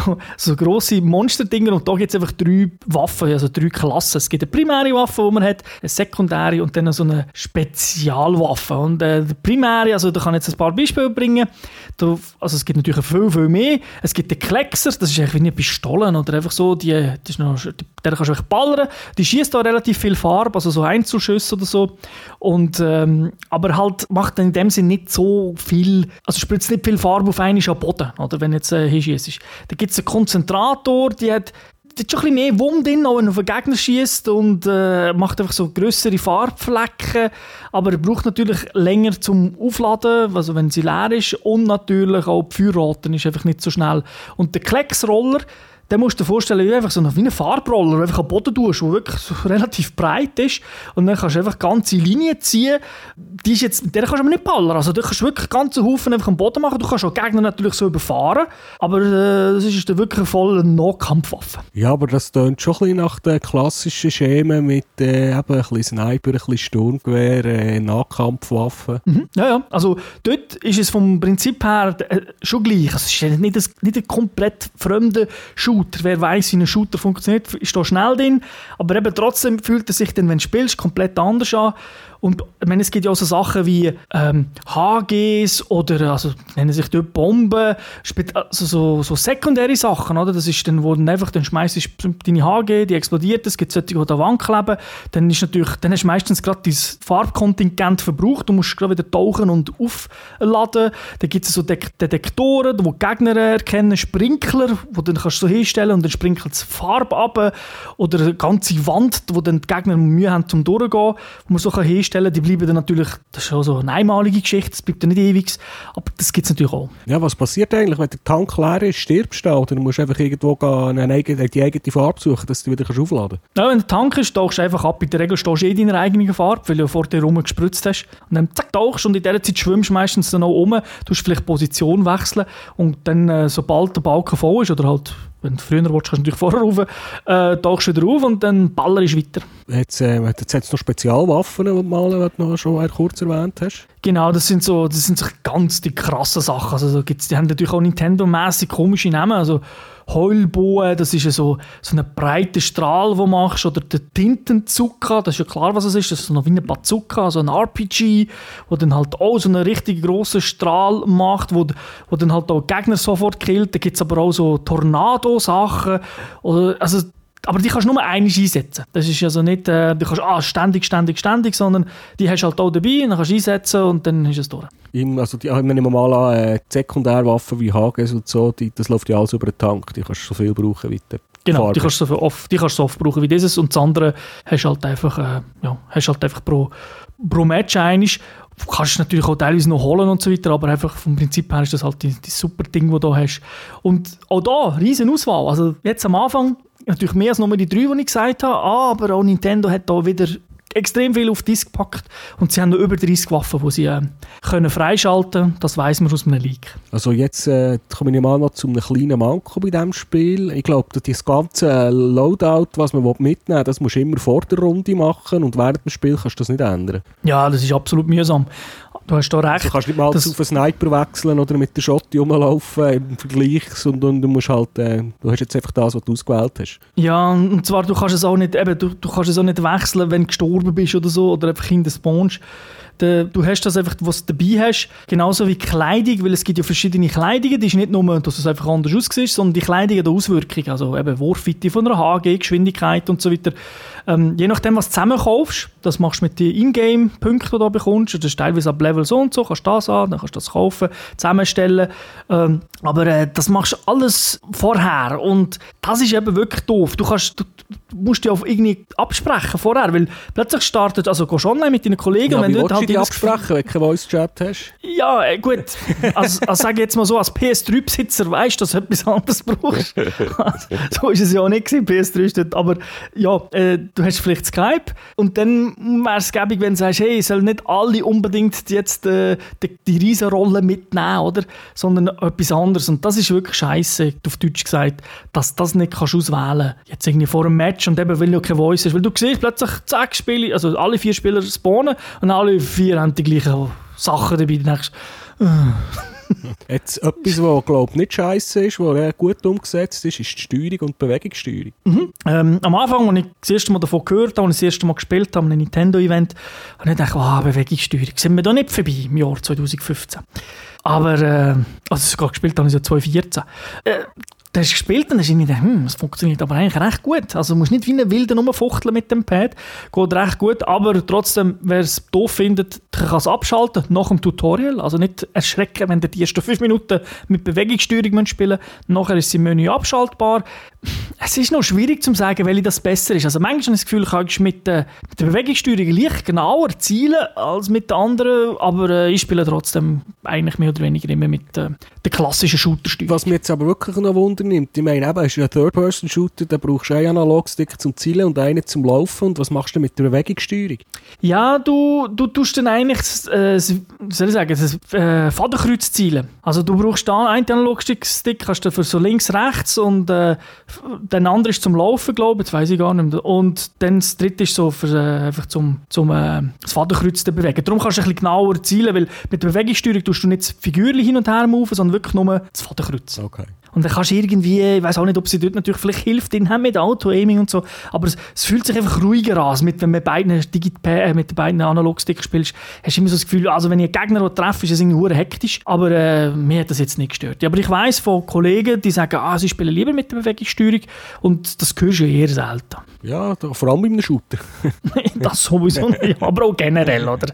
So grosse Monsterdinger und da gibt es einfach drei Waffen, also drei Klassen. Es gibt eine primäre Waffe, die man hat, eine sekundäre und dann so eine Spezialwaffe. Und äh, die primäre, also da kann ich jetzt ein paar Beispiele bringen. Da, also es gibt natürlich viel, viel mehr. Es gibt den Kleckser, das ist eigentlich wie eine Pistole oder einfach so, die, die ist noch, die, der kannst du einfach ballern. Die schießt da relativ viel Farbe, also so Einzelschüsse oder so. Und, ähm, aber halt macht dann in dem Sinne nicht so viel, also spritzt nicht viel Farbe auf einmal am Boden, oder wenn jetzt äh, hinschießt. Da gibt es einen Konzentrator, die hat, die hat schon ein bisschen mehr Wumms drin, auch wenn er auf einen Gegner schießt und äh, macht einfach so grössere Farbflecken. Aber er braucht natürlich länger zum Aufladen, also wenn sie leer ist. Und natürlich auch die Feuerrate ist einfach nicht so schnell. Und der Klecksroller, den musst du dir vorstellen, wie einfach so wie ein Farbroller, der einfach am Boden tust, der wirklich so relativ breit ist. Und dann kannst du einfach ganze Linien ziehen. Die ist jetzt, mit der kannst du aber nicht ballern. Also du kannst wirklich ganze Haufen einfach am Boden machen. Du kannst auch Gegner natürlich so überfahren. Aber äh, das ist dann wirklich eine volle Nahkampfwaffe. Ja, aber das tönt schon ein bisschen nach den klassischen Schemen mit äh, eben ein bisschen Sniper, ein bisschen Sturmgewehr, äh, Nahkampfwaffen. Mhm. Ja, ja. Also dort ist es vom Prinzip her äh, schon gleich. Es ist nicht ein, nicht ein komplett fremder Shooter. Wer weiss, wie ein Shooter funktioniert, ist da schnell drin. Aber eben trotzdem fühlt er sich dann, wenn du spielst, komplett anders an. Und ich meine, es gibt ja auch so Sachen wie ähm, H Gs oder, also nennen sich dort Bomben, also so, so sekundäre Sachen, oder? Das ist dann, wo dann einfach, dann schmeißt du deine H G, die explodiert, es gibt solche, die an der Wand kleben, dann ist natürlich, dann hast du meistens gerade dein Farbkontingent verbraucht, du musst gerade wieder tauchen und aufladen, dann gibt es so De- Detektoren, wo die Gegner erkennen, Sprinkler, wo dann kannst du so hinstellen und dann sprinkelt es Farbe ab, oder eine ganze Wand, wo dann die Gegner Mühe haben zum Durchgehen, wo man so hinstellen kann, die bleiben dann natürlich, das ist schon so eine einmalige Geschichte, das bleibt dann nicht ewig, aber das gibt es natürlich auch. Ja, was passiert eigentlich, wenn der Tank leer ist, stirbst du, oder du musst einfach irgendwo gehen, eine eigene, die eigene Farbe suchen, dass du wieder aufladen kannst? Ja, wenn der Tank ist, tauchst du einfach ab. In der Regel stehst du eh in deiner eigenen Farbe, weil du vor dir rum gespritzt hast. Und dann zack, tauchst und in dieser Zeit schwimmst du meistens dann auch um, du musst vielleicht Position wechseln und dann, äh, sobald der Balken voll ist, oder halt, wenn du früher willst, kannst du natürlich vorher rauf, äh, tauchst du wieder auf und dann ballerst du weiter. Jetzt, äh, jetzt hat es noch Spezialwaffen, die du mal noch schon kurz erwähnt hast. Genau, das sind so, das sind so ganz die krassen Sachen. Also, da gibt's, die haben natürlich auch Nintendo-mässig komische Namen. Also Heulbogen, das ist ja so, so ein breiter Strahl, den du machst. Oder der Tintenzucker, das ist ja klar, was es ist. Das ist so noch wie ein Bazooka, also ein R P G, wo dann halt auch so einen richtig grossen Strahl macht, wo, wo dann halt auch Gegner sofort killt. Da gibt es aber auch so Tornado-Sachen. Oder, also, aber die kannst du nur einmal einsetzen. Das ist also nicht, äh, du kannst ah, ständig, ständig, ständig, sondern die hast du halt auch dabei, dann kannst du einsetzen und dann ist es durch. Im, also die, ich nehme mal an, äh, Sekundärwaffen wie H Gs und so, die, das läuft ja alles über den Tank. Die kannst du so viel brauchen wie die Genau, Farbe. die kannst du so oft, die kannst du so oft brauchen wie dieses und das andere hast du halt einfach, äh, ja, hast halt einfach pro, pro Match einig. Du kannst natürlich auch teilweise noch holen und so weiter, aber einfach vom Prinzip her ist das halt die, die super Ding, das du da hast. Und auch da, riesen Auswahl. Also jetzt am Anfang natürlich mehr als nur die drei, die ich gesagt habe, aber auch Nintendo hat da wieder extrem viel auf Disk gepackt und sie haben noch über dreißig Waffen, die sie äh, können freischalten können. Das weiss man aus einem Leak. Also jetzt äh, komme ich mal noch zu einem kleinen Manko bei diesem Spiel. Ich glaube, das ganze Loadout, was man mitnehmen will, das musst du immer vor der Runde machen und während dem Spiel kannst du das nicht ändern. Ja, das ist absolut mühsam. Du hast da recht. Du kannst nicht mal auf einen Sniper wechseln oder mit der Schotti rumlaufen im Vergleich, sondern du musst halt, äh, du hast jetzt einfach das, was du ausgewählt hast. Ja, und zwar, du kannst es auch nicht, eben, du, du kannst es auch nicht wechseln, wenn du gestorben bist oder so, oder einfach in der Sponge. Du hast das einfach, was du dabei hast, genauso wie Kleidung, weil es gibt ja verschiedene Kleidungen, die ist nicht nur, dass es einfach anders aussieht, sondern die Kleidung hat Auswirkungen, also eben Wurfweite von einer H G, Geschwindigkeit und so weiter. Ähm, je nachdem, was du zusammen kaufst, das machst du mit den Ingame-Punkten, die du da bekommst, das ist teilweise ab Level so und so, kannst du das an, dann kannst du das kaufen, zusammenstellen, ähm, aber äh, das machst du alles vorher und das ist eben wirklich doof. Du, kannst, du, du musst dich auf irgendwie absprechen vorher, weil plötzlich startet, also gehst du online mit deinen Kollegen, ja, wenn du halt die absprechen, wenn du keinen Voice-Chat hast? Ja, äh, gut. Also, also sage jetzt mal so, als P S drei Besitzer weißt du, dass du etwas anderes brauchst. So war es ja auch nicht gewesen, P S drei steht. Aber ja, äh, du hast vielleicht Skype und dann wäre es gäbig, wenn du sagst, hey, sollen nicht alle unbedingt jetzt äh, die, die Riesenrolle mitnehmen, oder? Sondern etwas anderes. Und das ist wirklich scheiße, auf Deutsch gesagt, dass du das nicht kannst auswählen kannst. Jetzt irgendwie vor einem Match und eben, weil du kein Voice hast. Weil du siehst plötzlich, zack, Spiele, also alle vier Spieler spawnen und alle vier haben die gleichen Sachen dabei. Du denkst, äh. Jetzt etwas, was glaube nicht scheiße ist, was gut umgesetzt ist, ist die Steuerung und die Bewegungssteuerung. Mhm. Ähm, am Anfang, als ich das erste Mal davon gehört habe und das erste Mal gespielt habe, an einem Nintendo-Event, habe ich gedacht, wow, Bewegungssteuerung, sind wir da nicht vorbei im Jahr zwanzig fünfzehn. Aber, äh, also sogar gespielt habe ich ja zwanzig vierzehn. Äh, Du hast gespielt und hast gedacht, hm, das funktioniert aber eigentlich recht gut. Also du musst nicht wie ein Wilder rumfuchteln mit dem Pad. Geht recht gut, aber trotzdem, wer es doof findet, kann es abschalten nach dem Tutorial. Also nicht erschrecken, wenn ihr die ersten fünf Minuten mit Bewegungssteuerung spielen müsst. Nachher ist das Menü abschaltbar. Es ist noch schwierig zu sagen, welche das besser ist. Also manchmal habe ich das Gefühl, kannst du mit, äh, mit der Bewegungssteuerung leicht genauer zielen als mit den anderen, aber äh, ich spiele trotzdem eigentlich mehr oder weniger immer mit äh, der klassischen Shooter-Steuerung. Was mich jetzt aber wirklich noch wundert nimmt, ich meine, eben, ist ein Third-Person-Shooter, da brauchst du einen Analogstick zum Zielen und einen zum Laufen. Und was machst du mit der Bewegungssteuerung? Ja, du, du tust dann eigentlich, äh, soll ich sagen, das äh, Fadenkreuz zielen. Also du brauchst da einen Analogstick, hast du für so links, rechts und äh, der andere ist zum Laufen, glaube ich, jetzt weiss ich gar nicht mehr. Und dann das dritte ist so für, äh, einfach zum, zum äh, das Fadenkreuz zu bewegen. Darum kannst du ein bisschen genauer zielen, weil mit der Bewegungssteuerung tust du nicht das Figürchen hin und her moven, sondern wirklich nur das Fadenkreuz. Okay. Und dann kannst du irgendwie, ich weiss auch nicht, ob sie dort natürlich vielleicht hilft, ihnen haben mit Auto-Aiming und so, aber es, es fühlt sich einfach ruhiger an, als mit, wenn du beiden Digit- äh, mit den beiden Analog-Sticks spielst, hast du immer so das Gefühl, also wenn ich einen Gegner treffe, ist es irgendwie verdammt hektisch, aber äh, mir hat das jetzt nicht gestört. Ja, aber ich weiss von Kollegen, die sagen, ah, sie spielen lieber mit der Bewegungssteuerung und das hörst du ja eher selten. Ja, da, vor allem im Shooter. Das sowieso nicht, aber auch generell, oder?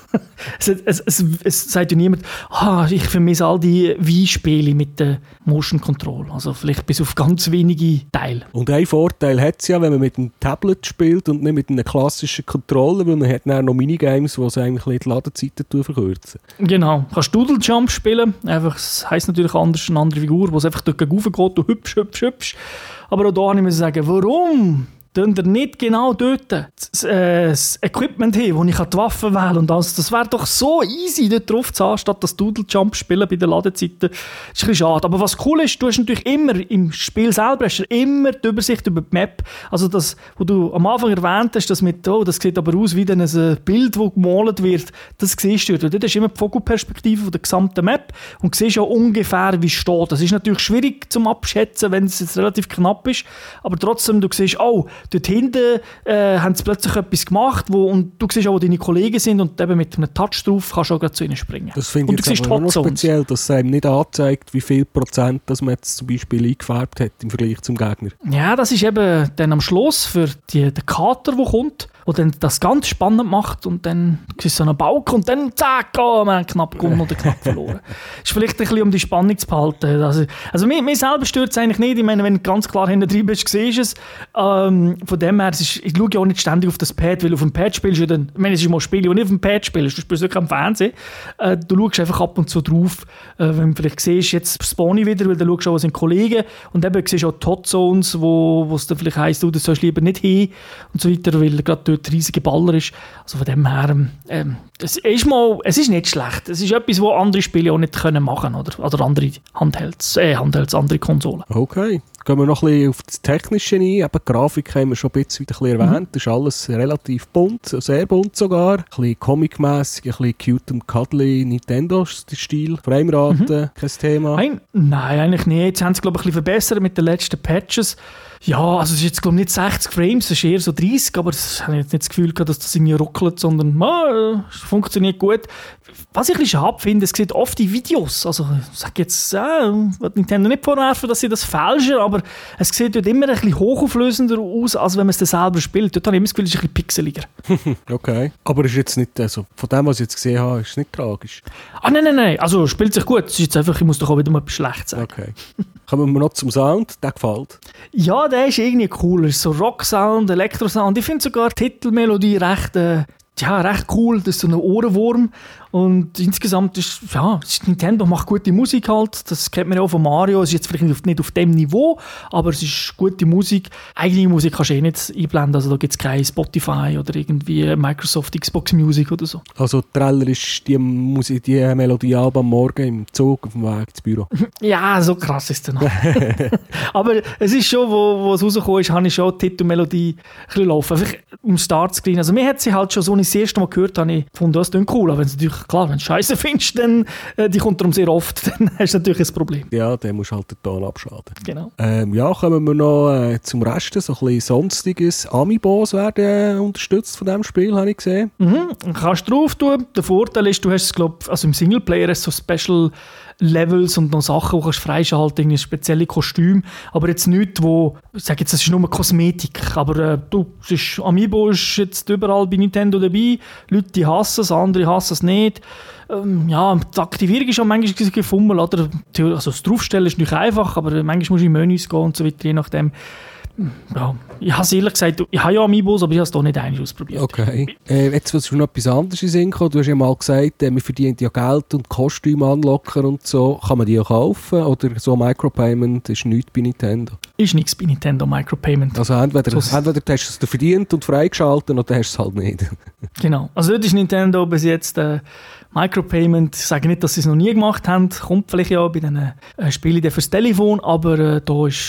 Es, es, es, es sagt ja niemand, ah, ich vermisse all die Wii-Spiele mit der Motion Control. Also vielleicht bis auf ganz wenige Teile. Und ein Vorteil hat es ja, wenn man mit einem Tablet spielt und nicht mit einem klassischen Controller, weil man hat dann noch Minigames, die eigentlich die Ladezeiten verkürzen. Genau. Du kannst Doodle Jump spielen. Einfach, das heisst natürlich anders, eine andere Figur, wo es einfach dort raufgeht und hübsch, hübsch, hübsch. Aber auch da muss ich sagen, warum? Tun ihr nicht genau dort das, äh, das Equipment hin, wo ich die Waffen wähle und alles. Das wäre doch so easy, dort drauf zu haben, statt das Doodle Jump spielen bei den Ladezeiten. Das ist ein bisschen schade. Aber was cool ist, du hast natürlich immer im Spiel selber hast du immer die Übersicht über die Map. Also das, wo du am Anfang erwähnt hast, das mit, oh, das sieht aber aus wie ein Bild, das gemalt wird, das siehst du. Dort hast du immer die Vogelperspektive von der gesamten Map und siehst ja ungefähr, wie es steht. Das ist natürlich schwierig zum Abschätzen, wenn es jetzt relativ knapp ist. Aber trotzdem, du siehst, oh, dort hinten äh, haben sie plötzlich etwas gemacht, wo, und du siehst auch, wo deine Kollegen sind und eben mit einem Touch drauf kannst du auch gerade zu ihnen springen. Das finde ich jetzt aber noch speziell, dass es einem nicht anzeigt, wie viel Prozent das man jetzt zum Beispiel eingefärbt hat im Vergleich zum Gegner. Ja, das ist eben dann am Schluss für die, den Kater, der kommt, der dann das ganz spannend macht und dann siehst du so einen Balken und dann zack, oh, wir haben knapp gewonnen oder knapp verloren. Ist vielleicht ein bisschen, um die Spannung zu behalten. Also, also mir, mir selber stört es eigentlich nicht. Ich meine, wenn du ganz klar hinten drin bist, siehst du es. Ähm, von dem her, es ist, ich schaue ja auch nicht ständig auf das Pad, weil auf dem Pad spielst du dann, ich meine, es ist mal Spiele, die nicht auf dem Pad spielst, du spielst wirklich am Fernsehen. Äh, du schaust einfach ab und zu drauf, äh, wenn du vielleicht siehst, jetzt spawn ich wieder, weil dann schaust du auch, was sind Kollegen und eben siehst du auch die Hotzones, wo es dann vielleicht heisst, du, das sollst lieber nicht hin und so weiter, weil gerade dort riesige Baller ist. Also von dem her, ähm, es ist mal, es ist nicht schlecht. Es ist etwas, was andere Spiele auch nicht können machen, oder? Oder andere Handhelds, äh, Handhelds, andere Konsolen. Okay. Gehen wir noch ein bisschen auf das Technische ein. Eben, die Grafik haben wir schon ein bisschen, ein bisschen erwähnt. Mhm. Das ist alles relativ bunt, sehr bunt sogar. Ein bisschen comic-mässig, ein bisschen cute und cuddly Nintendo-Stil. Framerate, mhm. kein Thema. Nein, nein, eigentlich nicht. Jetzt haben sie, glaube ich, ein bisschen verbessert mit den letzten Patches. Ja, also es ist jetzt, glaube ich, nicht sechzig Frames, es ist eher so dreißig, aber ich habe jetzt nicht das Gefühl gehabt, dass das irgendwie ruckelt, sondern ah, es funktioniert gut. Was ich ein bisschen schade finde, es sieht oft in Videos, also ich sage jetzt, äh, ich will Nintendo nicht vorwerfen, dass sie das fälschen, aber es sieht dort immer ein bisschen hochauflösender aus, als wenn man es dann selber spielt. Dort habe ich immer das Gefühl, es ist ein bisschen pixeliger. Okay, aber ist jetzt nicht, also von dem, was ich jetzt gesehen habe, ist es nicht tragisch? Ah nein, nein, nein, also spielt sich gut, es ist jetzt einfach, ich muss doch auch wieder mal etwas Schlechtes sagen. Okay. Kommen wir noch zum Sound, der gefällt? Ja, der ist irgendwie cooler, so Rock-Sound, Elektro-Sound, ich finde sogar die Titelmelodie recht, äh, ja, recht cool, das ist so ein Ohrenwurm. Und insgesamt ist, ja, Nintendo macht gute Musik halt. Das kennt man ja auch von Mario. Es ist jetzt vielleicht nicht auf dem Niveau, aber es ist gute Musik. Eigene Musik kannst du eh nicht einblenden. Also da gibt es kein Spotify oder irgendwie Microsoft Xbox Music oder so. Also Treller ist die Musik, die Melodie am Morgen im Zug auf dem Weg ins Büro. Ja, so krass ist es dann. Aber es ist schon, wo, wo es rausgekommen ist, habe ich schon die Titelmelodie ein bisschen laufen. Einfach im Startscreen. Also mir hat sie halt schon so, als ich das erste Mal gehört habe, ich fand das klingt cool. Aber wenn es natürlich klar, wenn du Scheiße findest, dann äh, die kommt darum sehr oft, dann hast du natürlich ein Problem. Ja, dann musst du halt den Ton abschaden. Genau. Ähm, ja, kommen wir noch äh, zum Rest, so ein bisschen Sonstiges. Amiibos werden äh, unterstützt von diesem Spiel, habe ich gesehen. Mhm, kannst du drauf tun. Der Vorteil ist, du hast es, glaube ich, also im Singleplayer hast du so Special Levels und noch Sachen, die du freischalten kannst, spezielle Kostüme, aber jetzt nichts, wo, ich sage jetzt, das ist nur Kosmetik, aber äh, du, es ist, Amiibo ist jetzt überall bei Nintendo dabei, Leute die hassen es, andere hassen es nicht. Ähm, ja, die Aktivierung ist auch manchmal gefummelt, oder? Also das Draufstellen ist nicht einfach, aber manchmal musst du in Menüs gehen und so weiter, je nachdem. Ja, ich habe es ehrlich gesagt, ich habe ja Amiibos, aber ich habe es doch nicht einmal ausprobiert. Okay. Äh, jetzt willst du noch etwas anderes in den Sinn kommen. Du hast ja mal gesagt, äh, man verdient ja Geld und Kostüme anlocken und so. Kann man die auch kaufen? Oder so Micropayment ist nichts bei Nintendo? Ist nichts bei Nintendo Micropayment. Also entweder, so entweder hast du es verdient und freigeschaltet oder hast du es halt nicht. Genau. Also dort ist Nintendo bis jetzt äh, Micropayment, ich sage nicht, dass sie es noch nie gemacht haben, kommt vielleicht ja bei diesen äh, Spielen fürs Telefon, aber äh, da ist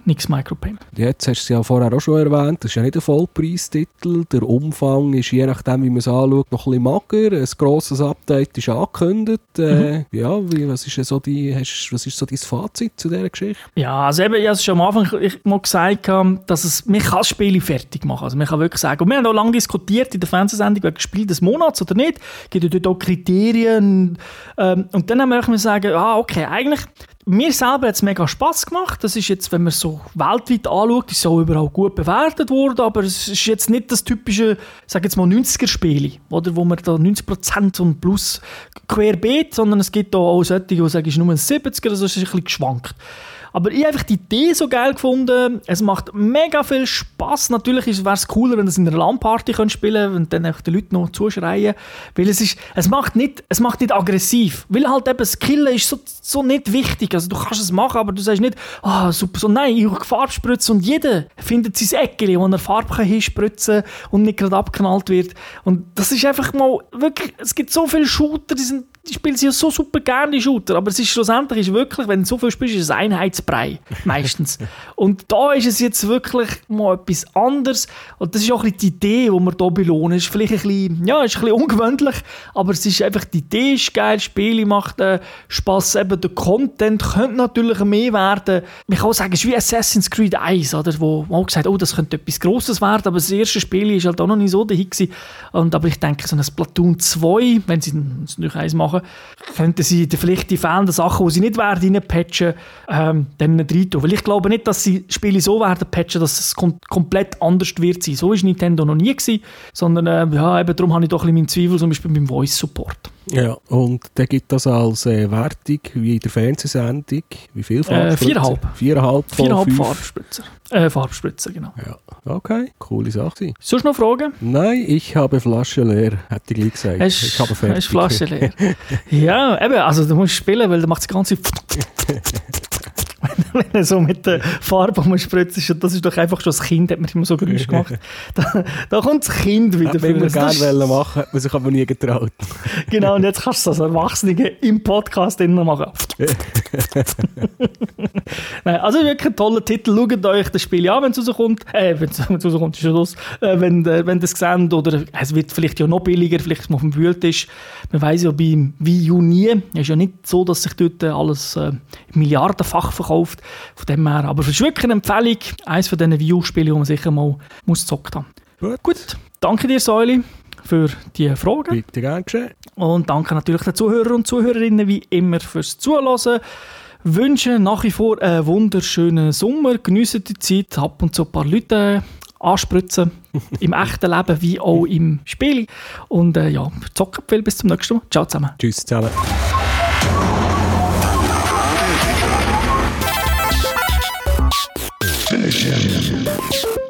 nichts Micropayment. Jetzt hast du es ja vorher auch schon erwähnt, das ist ja nicht ein Vollpreistitel. Der Umfang ist je nachdem, wie man es anschaut, noch ein bisschen mager. Ein grosses Update ist angekündigt. Mhm. Äh, ja, wie, was, ist so die, hast, was ist so dein Fazit zu dieser Geschichte? Ja, also eben, ich habe es schon am Anfang ich mal gesagt, dass es, man kann das Spiel fertig machen. Also man kann wirklich sagen, und wir haben auch lange diskutiert in der Fernsehsendung, wegen Spiel des Monats oder nicht. Es gibt ja dort auch Kriterien. Ähm, und dann haben wir auch sagen, ah, okay, eigentlich, mir selber hat es mega Spass gemacht. Das ist jetzt, wenn man es so weltweit anschaut, ist es auch überall gut bewertet worden, aber es ist jetzt nicht das typische, sag jetzt mal, neunziger-Spiele, oder, wo man da neunzig Prozent und plus querbeet, sondern es gibt auch solche, die sagen, es ist nur ein siebziger, also es ist ein bisschen geschwankt. Aber ich habe einfach die Idee so geil gefunden. Es macht mega viel Spass. Natürlich wäre es cooler, wenn du es in einer LAN-Party spielen könntest und dann die Leute noch zuschreien. Weil es ist, es macht nicht, es macht nicht aggressiv. Weil halt eben das Killen ist so, so nicht wichtig. Also du kannst es machen, aber du sagst nicht, ah, super, so nein, ich habe Farbe spritzen und jeder findet sein Eckchen, wo er Farbe hinspritzen kann und nicht gerade abgeknallt wird. Und das ist einfach mal wirklich, es gibt so viele Shooter, die sind Die spielen ja so super gerne, die Shooter, aber es ist schlussendlich ist wirklich, wenn du so viel spielst, ist es ein Einheitsbrei, meistens. Und da ist es jetzt wirklich mal etwas anderes und das ist auch ein bisschen die Idee, die wir hier belohnen. Es ist vielleicht ein bisschen, ja, ist ein bisschen ungewöhnlich, aber es ist einfach, die Idee ist geil, das Spiel macht äh, Spass, eben der Content könnte natürlich mehr werden. Man kann auch sagen, es ist wie Assassin's Creed eins, oder, wo man auch gesagt hat, oh, das könnte etwas Grosses werden, aber das erste Spiel war halt auch noch nicht so der Hit gewesen. Und aber ich denke, so ein Splatoon zwei, wenn sie es durch eins machen, könnten sie vielleicht die fehlenden Sachen, die sie nicht werden reinpatchen, ähm, dann nicht rein tun. Weil ich glaube nicht, dass sie Spiele so werden patchen, dass es kom- komplett anders wird sein. So war Nintendo noch nie gewesen, sondern äh, ja, eben darum habe ich doch ein bisschen meinen Zweifel, zum Beispiel beim Voice Support. Ja, und dann gibt das als äh, Wertung, wie in der Fernsehsendung, wie viel Farbspritzer? Äh, viereinhalb. Viereinhalb von Viereinhalb fünf. Farbspritzer. Äh, Farbspritzer, genau. Ja, okay, coole Sache. Sonst noch Fragen? Nein, ich habe Flasche leer, hätte ich gleich gesagt. Hast, ich habe fertig. Hast Flasche leer? Ja, eben, also du musst spielen, weil dann macht es die ganze wenn er so mit der Farbe spritzt, das ist doch einfach schon das Kind, hat man immer so Geräusche gemacht. Da, da kommt das Kind wieder. Das wollte man gerne machen, hat man sich aber nie getraut. Genau, und jetzt kannst du das als Erwachsene im Podcast machen. Nein, also wirklich ein toller Titel. Schaut euch das Spiel an, wenn es rauskommt. Äh, wenn es rauskommt, ist schon los. Äh, wenn, äh, wenn das seht, oder es wird vielleicht ja noch billiger, vielleicht mal auf dem Wühltisch. Man weiss ja bei Wii U nie. Es ist ja nicht so, dass sich dort alles äh, milliardenfach verkauft. Von dem her. Aber es ist wirklich eine Empfehlung. Eines von diesen Wii U-Spielen, die man sicher mal muss gezockt haben. Gut. Gut. Danke dir, Säuli, für die Fragen. Bitte gern geschehen. Und danke natürlich den Zuhörern und Zuhörerinnen wie immer fürs Zuhören. Wünsche nach wie vor einen wunderschönen Sommer. Geniessen die Zeit. Ab und zu ein paar Leute anspritzen. Im echten Leben wie auch im Spiel. Und äh, ja, zocken viel. Bis zum nächsten Mal. Ciao zusammen. Tschüss zusammen. Finish him.